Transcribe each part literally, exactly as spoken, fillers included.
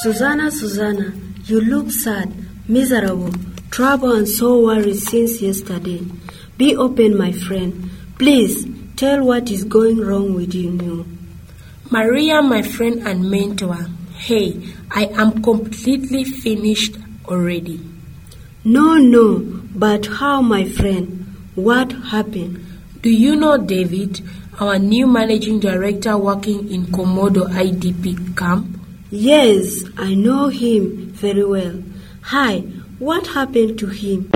Susanna, Susanna, you look sad, miserable, troubled and so worried since yesterday. Be open, my friend. Please, tell what is going wrong with you now. Maria, my friend and mentor, hey, I am completely finished already. No, no, but how, my friend? What happened? Do you know David, our new managing director working in Komodo I D P camp? Yes, I know him very well. Hi, what happened to him?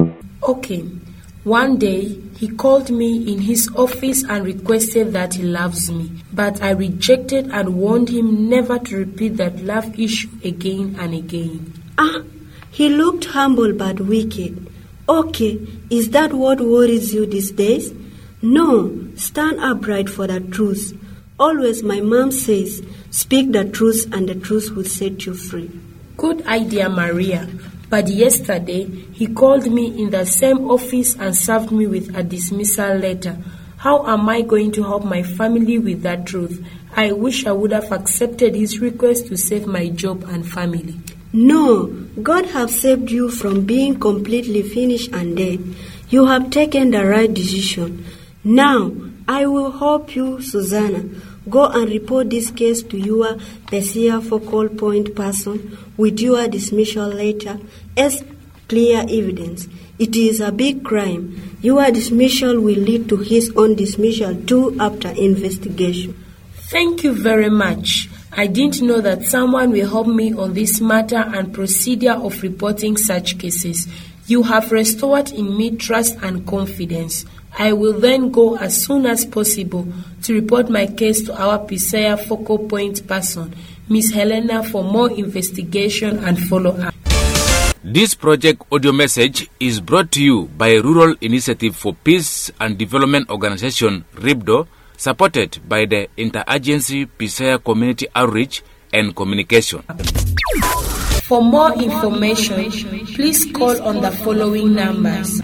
Okay, one day he called me in his office and requested that he loves me, but I rejected and warned him never to repeat that love issue again and again. Ah, he looked humble but wicked. Okay, is that what worries you these days? No, stand upright for the truth. Always my mom says, speak the truth and the truth will set you free. Good idea, Maria. But yesterday, he called me in the same office and served me with a dismissal letter. How am I going to help my family with that truth? I wish I would have accepted his request to save my job and family. No, God has saved you from being completely finished and dead. You have taken the right decision. Now, I will help you, Susanna. Go and report this case to your Pesia focal point person with your dismissal letter as clear evidence. It is a big crime. Your dismissal will lead to his own dismissal too after investigation. Thank you very much. I didn't know that someone will help me on this matter and procedure of reporting such cases. You have restored in me trust and confidence. I will then go as soon as possible to report my case to our Pesia focal point person, Miss Helena, for more investigation and follow-up. This project audio message is brought to you by Rural Initiative for Peace and Development Organization, RIPDO, supported by the Interagency Pesia Community Outreach and Communication. For more information, please call on the following numbers: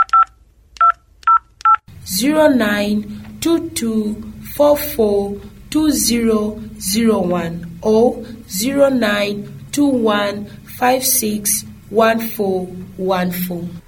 zero nine two two four four two zero zero one or zero nine two one five six one four one four.